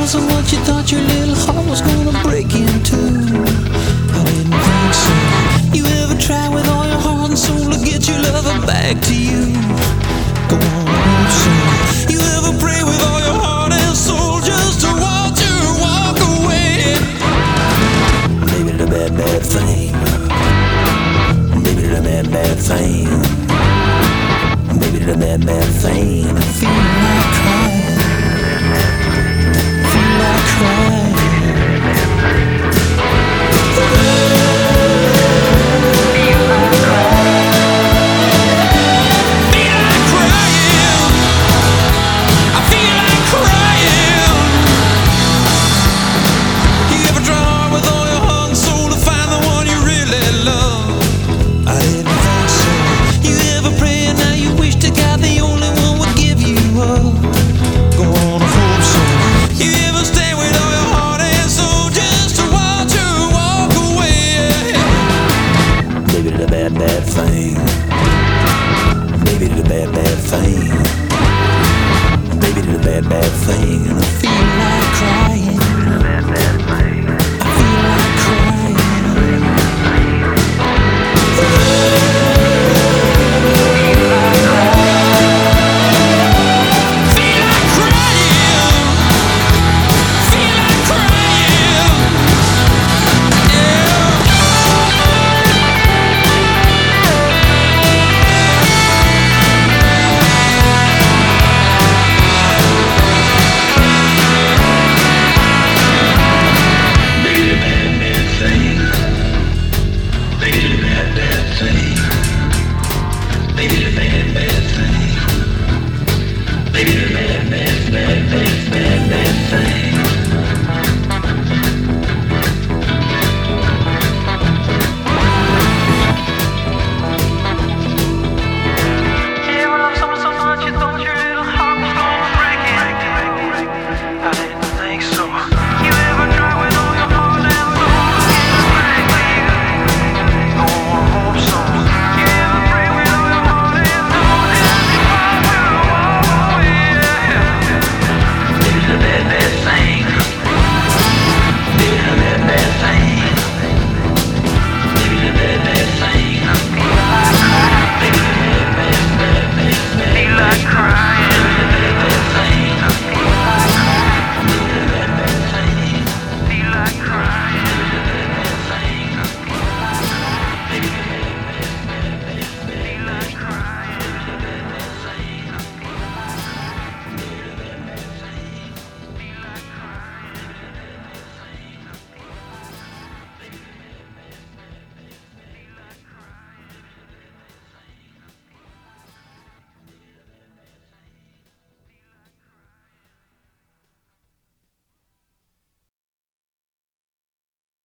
wasn't what you thought your little heart was gonna break into. I didn't think so. You ever try with all your heart and soul to get your lover back to you? Go on, hope so. You ever pray with all your heart and soul just to watch her walk away? Maybe the bad thing. Maybe the bad thing. Maybe the bad thing.